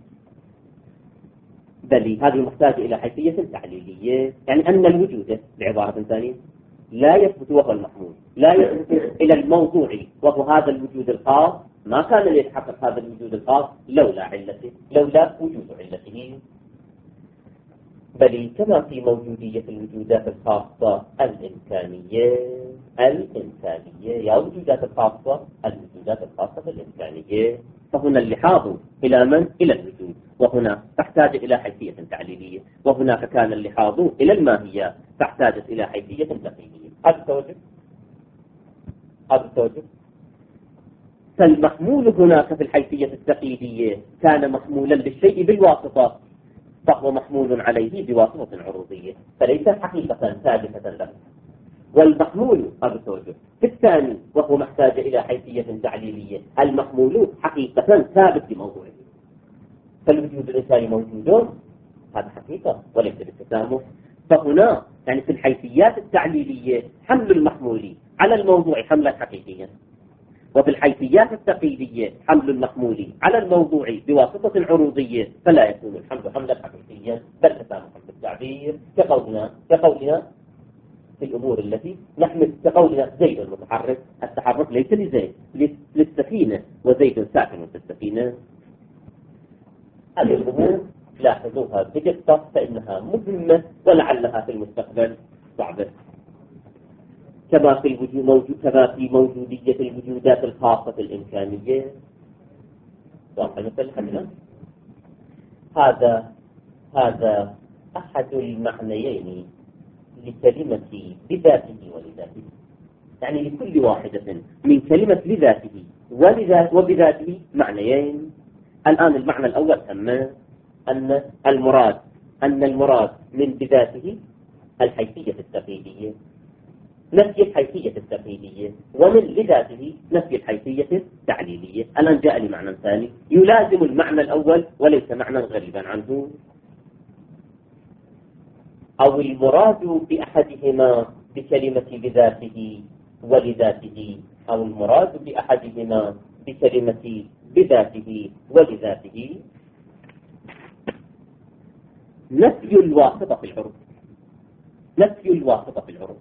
بل هذه محتاجة إلى حيثية تعليلية، يعني أن الوجود بعبارة ثانية لا يثبت وهو المحمول، لا يثبت إلى الموضوع وهو هذا الوجود الخاص، ما كان ليتحقق هذا الوجود الخاص لولا علته، لولا وجود علته. بل كما في موجودية الوجودات الخاصة الإمكانية الإنسانية، يا وجودات الخاصة الوجودات الخاصة الإمكانية. فهنا اللحاظ إلى من؟ إلى الوجود، وهنا تحتاج إلى حيثية تعليلية، وهناك كان اللحاظ إلى الماهية تحتاج إلى حيثية تقييدية. هذا التوجه هذا التوجه فالمحمول هناك في الحيثية التقييدية كان محمولا للشيء بالواسطة، فهو محمول عليه بواسطة عروضية، فليس حقيقة ثابتة له. والمحمول هذا التوجه في الثاني وهو محتاج إلى حيثية تعليلية، المحمول حقيقة ثابت لموضوعه. فالوجود الإنساني موجود، هذا حقيقة وليس بالتسامح. فهنا يعني في الحيثيات التعليلية حمل المحمول على الموضوع حملا حقيقيا، وفي الحيثيات التقييدية حمل المحمول على الموضوع بواسطة عروضية، فلا يكون الحمل حملا حقيقيا بل تسامحا بالتعبير، كقولنا كقولنا في الأمور التي نحمل، كقولنا زيد المتحرك، التحرك ليس لزيد، للسفينة، وزيد ساكن في السفينة. هذه الأمور لاحظوها بدقة فإنها مهمة ولعلها في المستقبل صعبة. كما في الوجود موجود كما في موجودية الوجودات الخاصة الإمكانية. واضح المثل حقنا؟ هذا هذا أحد المعنيين لكلمة بذاته ولذاته، يعني لكل واحدة من كلمة لذاته وبذاته معنيين. الآن المعنى الأول سماه أن المراد أن المراد من بذاته الحيثية التقييدية، نفي الحيثية التقييدية، ومن لذاته نفي الحيثية التعليلية. الآن جاء لي معنى ثاني يلازم المعنى الأول وليس معنى غريبا عنه. أو المراد بأحدهما بكلمة بذاته ولذاته، أو المراد بأحدهما بكلمة بذاته ولذاته نفي الواسطة في العروض. نفي الواسطة في العروض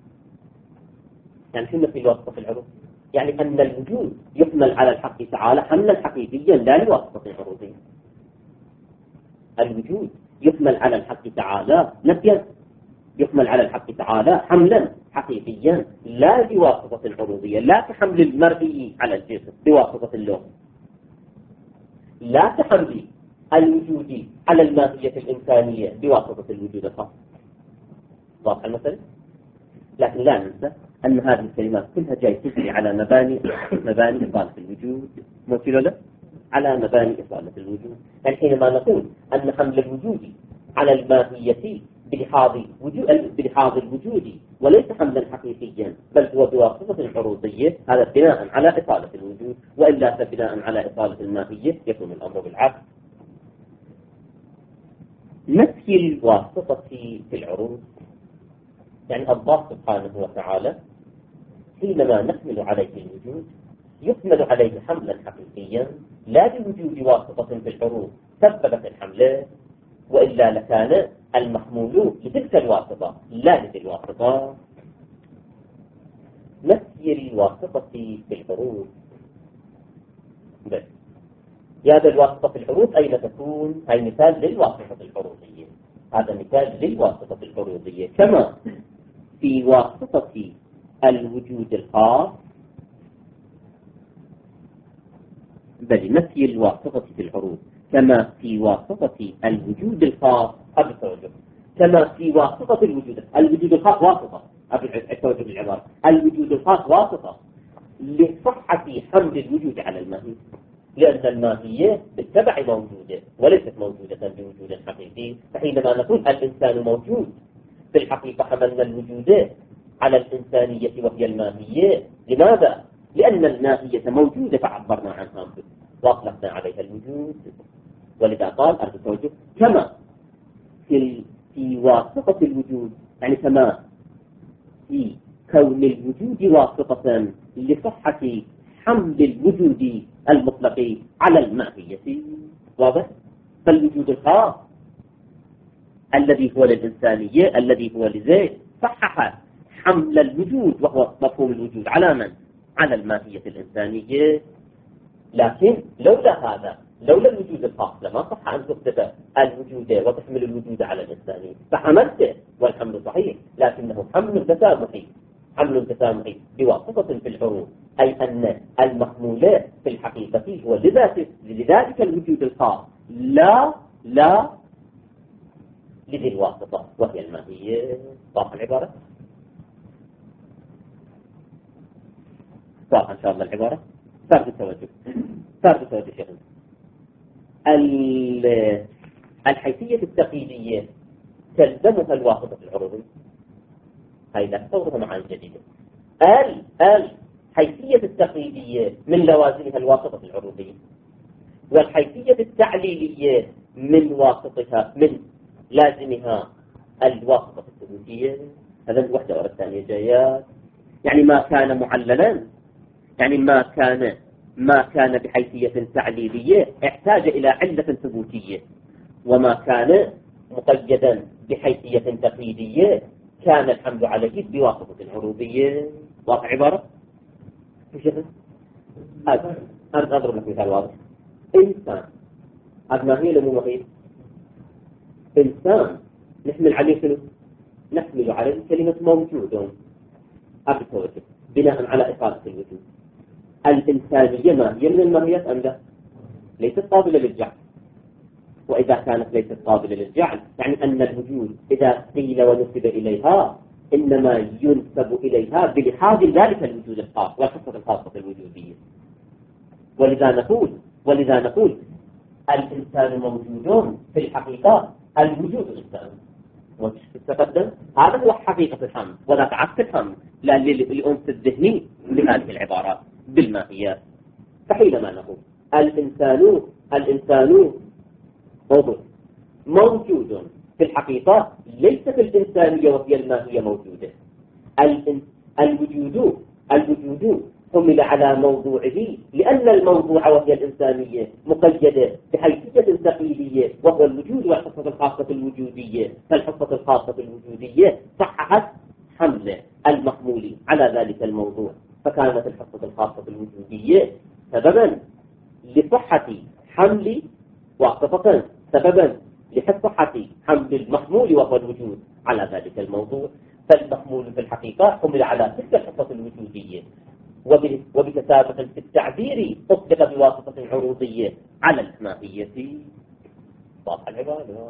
يعني شو نفي الواسطة في العروض؟ يعني أن الوجود يحمل على الحق تعالى حملا حقيقيا لا لواسطة عروضية. الوجود يحمل على الحق تعالى نفيا، يحمل على الحق تعالى حملا حقيقيا لا بواسطة عروضية، لا كحمل المرئي على الجسم بواسطة اللون، لا كحمل الوجود على الماهية الإنسانية بواسطة الوجود الخاص. واضح المثل؟ لكن لا ننسى أن هذه الكلمات كلها جاي تجري على مباني مباني إصالة الوجود، مو كيلو لا؟ على مباني إصالة الوجود. يعني حينما نقول أن حمل الوجود على الماهية بلحاظ وجود بلحاظ الوجود وليس حملا حقيقيا بل هو بواسطة عروضية، هذا بناء على إصالة الوجود، وإلا فبناء على إصالة الماهية يكون الأمر بالعكس. نفي الواسطة في العروض يعني الله سبحانه وتعالى حينما نحمل عليه الوجود يحمل عليه حملا حقيقيا لا بوجود واسطة في العروض سببت الحملة، وإلا لكان المحمول لتلك الواسطة لا لتلك الواسطة. نفي الواسطة في العروض بس هذا الواسطة في العروض أين تكون؟ هاي مثال للواسطة العروضية، هذا مثال للواسطة العروضية كما في واسطة الوجود الخاص، بل نفي الواسطة في العروض كما في واسطة الوجود الخاص قبل التوجه، كما في واسطة الوجود الوجود الخاص واسطة قبل التوجه العبارة، الوجود الخاص واسطة لصحة حمل الوجود على الماهية، لأن الماهية بالتبع موجودة وليست موجودة بوجود حقيقي. فحينما نقول الإنسان موجود في الحقيقة حملنا الوجود على الإنسانية وهي الماهية. لماذا؟ لأن الماهية موجودة فعبرنا عنها وأطلقنا عليها الوجود، ولذا قال أرض التوجه كما في, في واسطة الوجود، يعني كما في كون الوجود واسطة لصحة حمل الوجود المطلق على الماهية. واضح؟ فالوجود الخاص الذي هو للإنسانية الذي هو لذات صحح حمل الوجود وهو مفهوم الوجود على من؟ على الماهية الإنسانية. لكن لولا هذا لولا الوجود الخاص لما صح أن تكتب الوجود وتحمل الوجود على الإنسانية، فحملته والحمل صحيح لكنه حمل تسامحي، حمل تسامحي بواسطة في العروض، أي أن المحمول في الحقيقة هو لذلك, لذلك الوجود الخاص لا لا لذي الواسطة وهي الماهية. صح العبارة؟ صح إن شاء الله العبارة؟ فرد التوجه فرد التوجه شيخ. الحيثية التقييدية تلزمها الواسطة العروضية، هاي لا تصورها معاني جديدة. ال الحيثية التقييدية من لوازمها الواسطة العروضية، والحيثية التعليلية من واسطها من لازمها الواسطة الثبوتية. هذا الوحدة ورا الثانية جايات، يعني ما كان معللا، يعني ما كان ما كان بحيثية تعليلية احتاج إلى علة ثبوتية، وما كان مقيدا بحيثية تقييدية كان الحمل عليه بواسطة العروضية. واضح عبارة؟ هذا أنا أضرب لك مثال واضح. إنسان هذا ما هي لمو مغير إنسان نحمل عليه شنو؟ نحمل عليه كلمة موجود. أبتوجه بناء على إقامة الوجود. الإنسانية ما هي من الماهيات أم لا؟ ليست قابلة للجعل، وإذا كانت ليست قابلة للجعل يعني أن الوجود إذا قيل ونسب إليها إنما ينسب إليها بلحاظ ذلك الوجود الخاص والحصة الخاصة الوجودية. ولذا نقول ولذا نقول الإنسان موجود في الحقيقة، الوجود الإنسان وتتقدم. هذا هو حقيقة الحمد وذاك عكس الحمد لا للأنس الذهني لهذه العبارات بالماهيات. فحينما نقول الإنسان الإنسان موجود موجود في الحقيقة ليس في الإنسانية وهي الماهية موجودة. الوجود الوجود حمل على موضوعه لأن الموضوع وهي الإنسانية مقيدة بحيثية تقليدية وهو الوجود والحصة الخاصة الوجودية. فالحصة الخاصة الوجودية صححت حمل المحمول على ذلك الموضوع، فكانت الحصة الخاصة الوجودية سببا لصحة حمل واقفة سببا لصحة حمل المحمول وهو الوجود على ذلك الموضوع. فالمحمول في الحقيقة حمل على تلك الحصة الوجودية، وبكثافة في التعبير أطلق بواسطة عروضية على الماهية. واضح العبارة.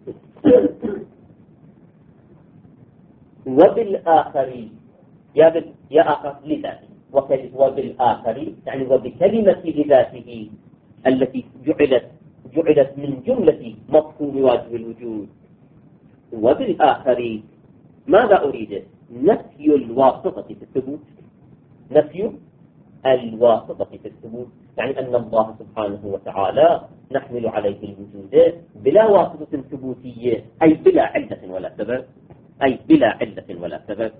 وبالآخر يا بال... يا آخر لذاته، وبالآخر يعني وبكلمة لذاته التي جعلت جعلت من جملة مفهوم واجب الوجود. وبالآخر ماذا أريد؟ نفي الواسطة في الثبوت. نفي الواسطة في الثبوت يعني أن الله سبحانه وتعالى نحمل عليه الوجود بلا واسطة ثبوتية، أي بلا علة ولا سبب، أي بلا علة ولا سبب.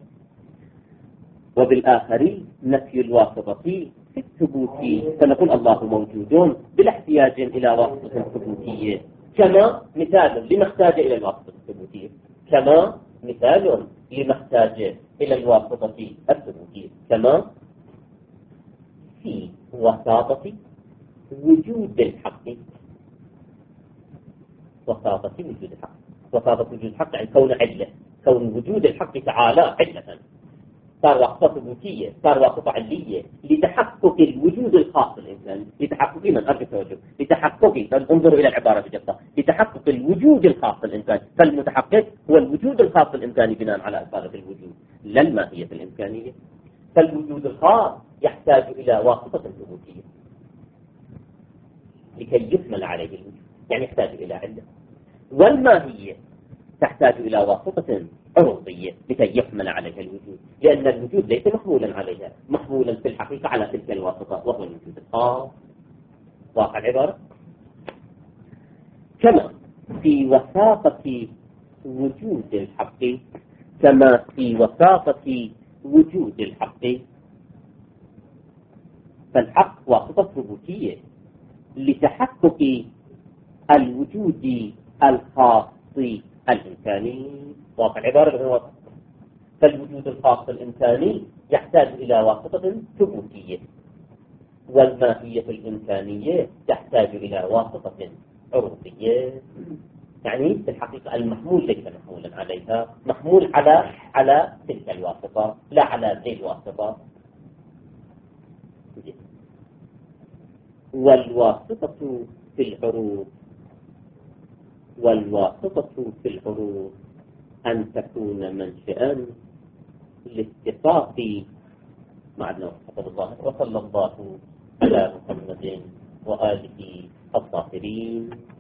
وبالآخر نفي الواسطة في الثبوت، فنقول الله موجود بلا احتياج إلى واسطة ثبوتية. كما مثال لما احتاج إلى الواسطة الثبوتية، كما مثال لما احتاج إلى الواسطة الثبوتية، كما في وساطة وجود الحق. وساطة وجود الحق، وساطة وجود الحق يعني كون علة، كون وجود الحق تعالى علة، صار واسطة ثبوتية، صار واسطة علية لتحقق الوجود الخاص الإنساني. لتحقق من أرجو توجه لتحقق، انظروا إلى العبارة بجدة، لتحقق الوجود الخاص الإنساني. فالمتحقق هو الوجود الخاص الإنساني بناء على إثبات الوجود لا الماهية الإمكانية. فالوجود الخاص يحتاج إلى واسطة ثبوتية لكي يكمل عليه الوجود، يعني يحتاج إلى علة. والماهية تحتاج إلى واسطة عروضية لكي يكمل عليها الوجود، لأن الوجود ليس محمولا عليها، محمولا في الحقيقة على تلك الواسطة وهو الوجود الخاص. واقع العبارة. كما في وساطة وجود الحق، كما في وساطة وجود الحق، فالحق واسطة ثبوتية لتحقق الوجود الخاص الإنساني. واقع العبارة هو فالوجود الخاص الإنساني يحتاج إلى واسطة ثبوتية، والماهية الإمكانية تحتاج إلى واسطة عروضية. يعني في الحقيقة المحمول ليس محمولا عليها، محمول على على تلك الواسطة لا على ذي الواسطة. والواسطة في العروض والواسطة في العروض أن تكون منشأ لاتصاف معنا حفظ الله. وصلى الله على محمد وآله الطاهرين.